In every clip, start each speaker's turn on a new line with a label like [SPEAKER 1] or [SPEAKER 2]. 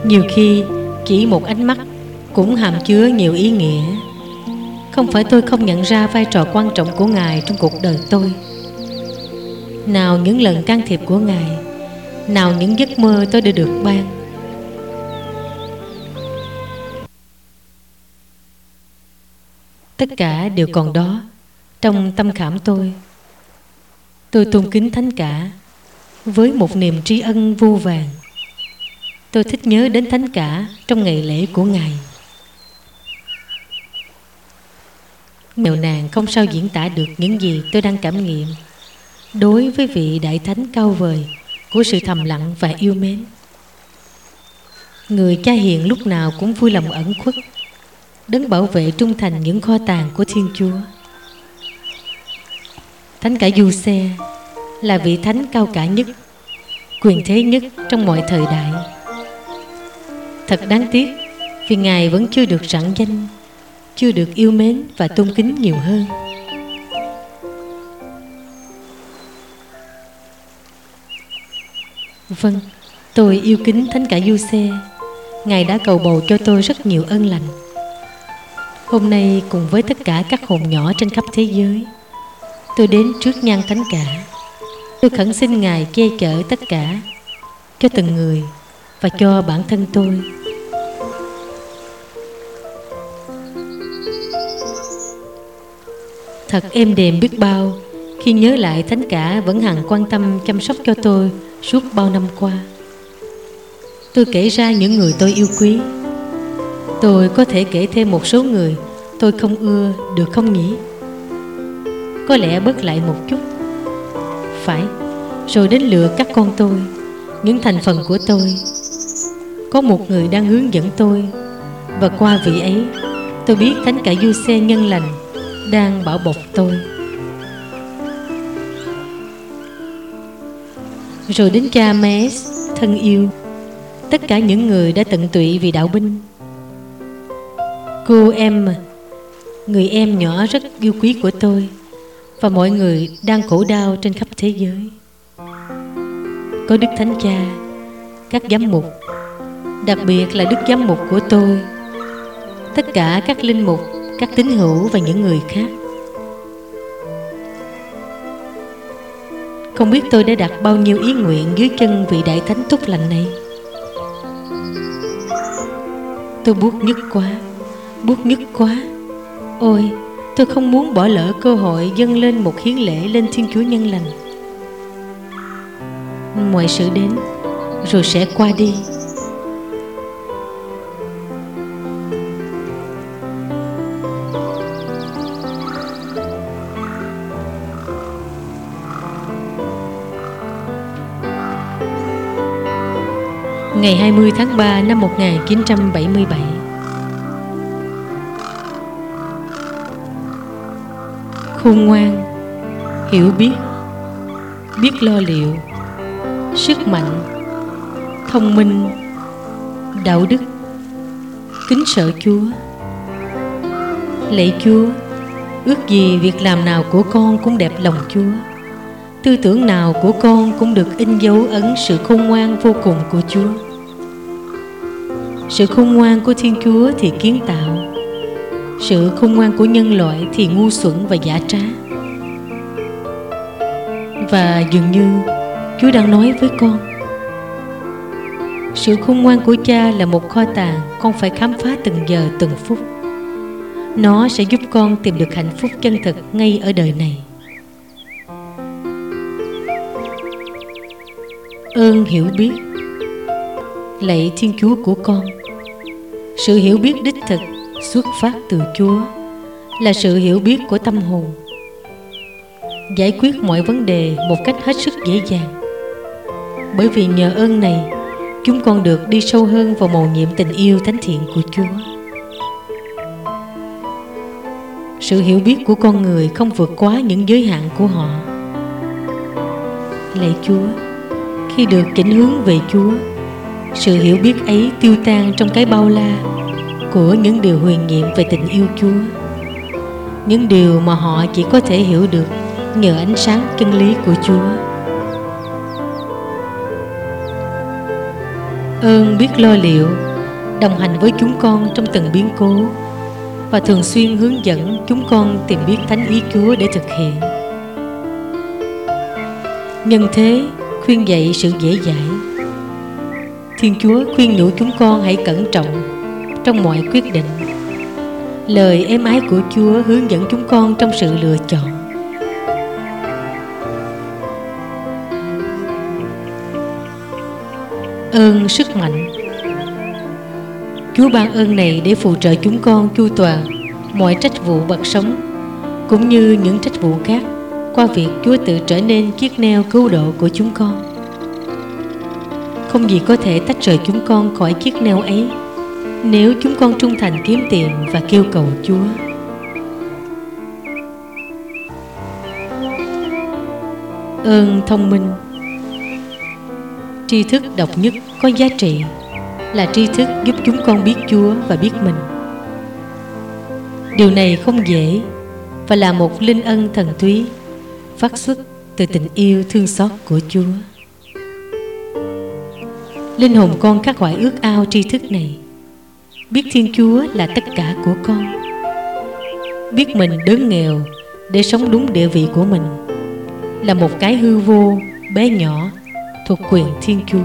[SPEAKER 1] Nhiều khi chỉ một ánh mắt cũng hàm chứa nhiều ý nghĩa. Không phải tôi không nhận ra vai trò quan trọng của Ngài trong cuộc đời tôi. Nào những lần can thiệp của Ngài, nào những giấc mơ tôi đã được ban. Tất cả đều còn đó trong tâm khảm tôi. Tôi tôn kính Thánh Cả với một niềm tri ân vô vàn. Tôi thích nhớ đến Thánh Cả trong ngày lễ của Ngài. Nghèo nàn không sao diễn tả được những gì tôi đang cảm nghiệm đối với vị Đại Thánh cao vời của sự thầm lặng và yêu mến. Người cha hiền lúc nào cũng vui lòng ẩn khuất, đấng bảo vệ trung thành những kho tàng của Thiên Chúa. Thánh Cả Giuse là vị thánh cao cả nhất, quyền thế nhất trong mọi thời đại. Thật đáng tiếc vì Ngài vẫn chưa được rạng danh, chưa được yêu mến và tôn kính nhiều hơn. Vâng, tôi yêu kính Thánh Cả Giuse. Ngài đã cầu bầu cho tôi rất nhiều ơn lành. Hôm nay cùng với tất cả các hồn nhỏ trên khắp thế giới, tôi đến trước nhan Thánh Cả. Tôi khẩn xin Ngài che chở tất cả cho từng người và cho bản thân tôi. Thật êm đềm biết bao khi nhớ lại Thánh Cả vẫn hằng quan tâm chăm sóc cho tôi suốt bao năm qua. Tôi kể ra những người tôi yêu quý. Tôi có thể kể thêm một số người tôi không ưa, được không nhỉ? Có lẽ bớt lại một chút. Phải, rồi đến lượt các con tôi, những thành phần của tôi. Có một người đang hướng dẫn tôi, và qua vị ấy tôi biết Thánh Cả Giuse nhân lành đang bảo bọc tôi. Rồi đến cha Maes thân yêu, tất cả những người đã tận tụy vì đạo binh. Cô em, người em nhỏ rất yêu quý của tôi, và mọi người đang khổ đau trên khắp thế giới. Có Đức Thánh Cha, các giám mục, đặc biệt là Đức Giám mục của tôi, tất cả các linh mục, các tín hữu và những người khác. Không biết tôi đã đặt bao nhiêu ý nguyện dưới chân vị Đại Thánh tốt lành này. Tôi buốt nhức quá. Ôi, tôi không muốn bỏ lỡ cơ hội dâng lên một hiến lễ lên Thiên Chúa nhân lành. Mọi sự đến rồi sẽ qua đi. Ngày 20 tháng 3 năm 1977. Khôn ngoan, hiểu biết, biết lo liệu, sức mạnh, thông minh, đạo đức, kính sợ Chúa. Lạy Chúa, ước gì việc làm nào của con cũng đẹp lòng Chúa, tư tưởng nào của con cũng được in dấu ấn sự khôn ngoan vô cùng của Chúa. Sự khôn ngoan của Thiên Chúa thì kiến tạo, sự khôn ngoan của nhân loại thì ngu xuẩn và dã trá. Và dường như Chúa đang nói với con, sự khôn ngoan của Cha là một kho tàng con phải khám phá từng giờ từng phút. Nó sẽ giúp con tìm được hạnh phúc chân thực ngay ở đời này. Ơn hiểu biết. Lạy Thiên Chúa của con, sự hiểu biết đích thực xuất phát từ Chúa là sự hiểu biết của tâm hồn, giải quyết mọi vấn đề một cách hết sức dễ dàng. Bởi vì nhờ ơn này, chúng con được đi sâu hơn vào mầu nhiệm tình yêu thánh thiện của Chúa. Sự hiểu biết của con người không vượt quá những giới hạn của họ. Lạy Chúa, khi được chỉnh hướng về Chúa, sự hiểu biết ấy tiêu tan trong cái bao la của những điều huyền nhiệm về tình yêu Chúa, những điều mà họ chỉ có thể hiểu được nhờ ánh sáng chân lý của Chúa. Ơn biết lo liệu, đồng hành với chúng con trong từng biến cố và thường xuyên hướng dẫn chúng con tìm biết thánh ý Chúa để thực hiện. Nhân thế, khuyên dạy sự dễ dãi. Thiên Chúa khuyên nhủ chúng con hãy cẩn trọng trong mọi quyết định. Lời êm ái của Chúa hướng dẫn chúng con trong sự lựa chọn. Ơn sức mạnh. Chúa ban ơn này để phụ trợ chúng con chu toàn mọi trách vụ bậc sống, cũng như những trách vụ khác, qua việc Chúa tự trở nên chiếc neo cứu độ của chúng con. Không gì có thể tách rời chúng con khỏi chiếc neo ấy nếu chúng con trung thành kiếm tìm và kêu cầu Chúa. Ơn thông minh. Tri thức độc nhất có giá trị là tri thức giúp chúng con biết Chúa và biết mình. Điều này không dễ và là một linh ân thần túy phát xuất từ tình yêu thương xót của Chúa. Linh hồn con khắc khoải ước ao tri thức này, biết Thiên Chúa là tất cả của con, biết mình đớn nghèo để sống đúng địa vị của mình, là một cái hư vô bé nhỏ thuộc quyền Thiên Chúa.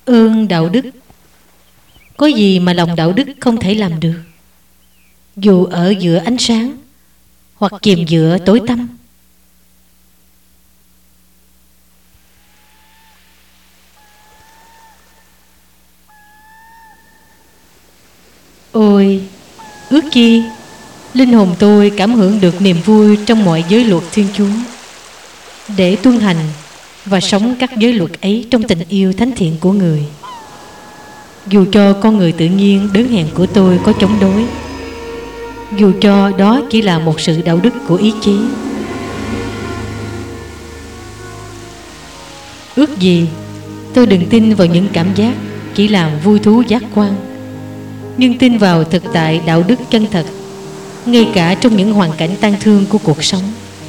[SPEAKER 1] ơn đạo đức. Có gì mà lòng đạo đức không thể làm được, dù ở giữa ánh sáng hoặc chìm giữa tối tăm. Ôi, ước chi linh hồn tôi cảm hưởng được niềm vui trong mọi giới luật Thiên Chúa, để tuân hành và sống các giới luật ấy trong tình yêu thánh thiện của người. Dù cho con người tự nhiên đớn hèn của tôi có chống đối, dù cho đó chỉ là một sự đạo đức của ý chí. Ước gì tôi đừng tin vào những cảm giác chỉ làm vui thú giác quan, nhưng tin vào thực tại đạo đức chân thật, ngay cả trong những hoàn cảnh tang thương của cuộc sống.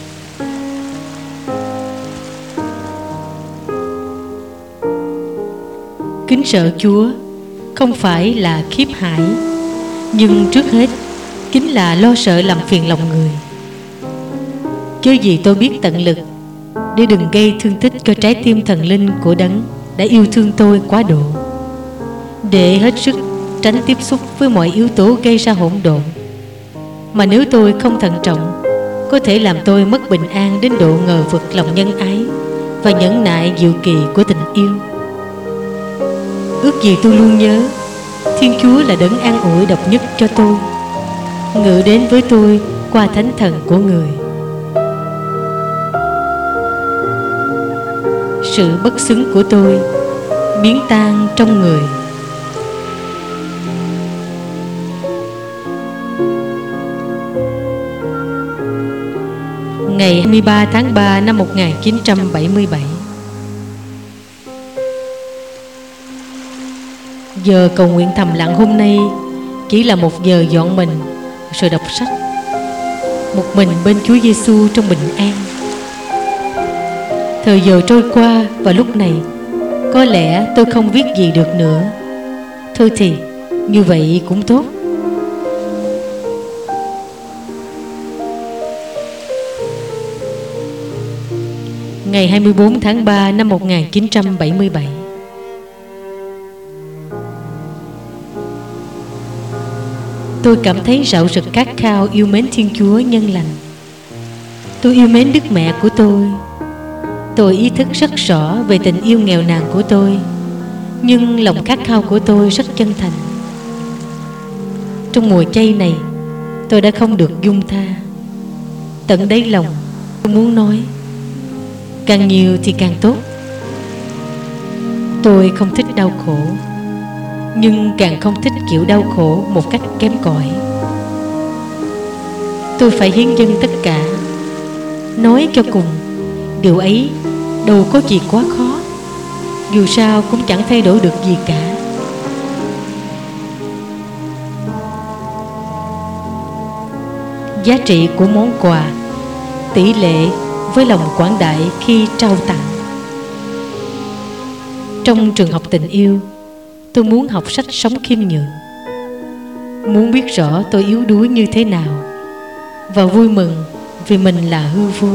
[SPEAKER 1] Kính sợ Chúa không phải là khiếp hãi, nhưng trước hết chính là lo sợ làm phiền lòng người. Chứ gì tôi biết tận lực để đừng gây thương tích cho trái tim thần linh của Đấng đã yêu thương tôi quá độ, để hết sức tránh tiếp xúc với mọi yếu tố gây ra hỗn độn, mà nếu tôi không thận trọng có thể làm tôi mất bình an đến độ ngờ vực lòng nhân ái và nhẫn nại diệu kỳ của tình yêu. Ước gì tôi luôn nhớ Thiên Chúa là Đấng an ủi độc nhất cho tôi, ngự đến với tôi qua thánh thần của người. Sự bất xứng của tôi biến tan trong người. Ngày 23 tháng 3 năm 1977, giờ cầu nguyện thầm lặng hôm nay chỉ là một giờ dọn mình rồi đọc sách, một mình bên Chúa Giêsu trong bình an. Thời giờ trôi qua và lúc này có lẽ tôi không viết gì được nữa. Thôi thì như vậy cũng tốt. Ngày 24 tháng 3 năm 1977, tôi cảm thấy rạo rực khát khao yêu mến Thiên Chúa nhân lành. Tôi yêu mến Đức Mẹ của tôi. Tôi ý thức rất rõ về tình yêu nghèo nàn của tôi, nhưng lòng khát khao của tôi rất chân thành. Trong mùa chay này, tôi đã không được dung tha. Tận đáy lòng tôi muốn nói, càng nhiều thì càng tốt. Tôi không thích đau khổ, nhưng càng không thích kiểu đau khổ một cách kém cỏi. Tôi phải hiến dâng tất cả. Nói cho cùng, điều ấy đâu có gì quá khó, dù sao cũng chẳng thay đổi được gì cả. Giá trị của món quà tỷ lệ với lòng quảng đại khi trao tặng. Trong trường học tình yêu, tôi muốn học sách sống khiêm nhường, muốn biết rõ tôi yếu đuối như thế nào và vui mừng vì mình là hư vô.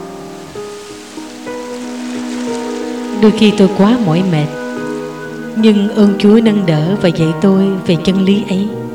[SPEAKER 1] Đôi khi tôi quá mỏi mệt, nhưng ơn Chúa nâng đỡ và dạy tôi về chân lý ấy.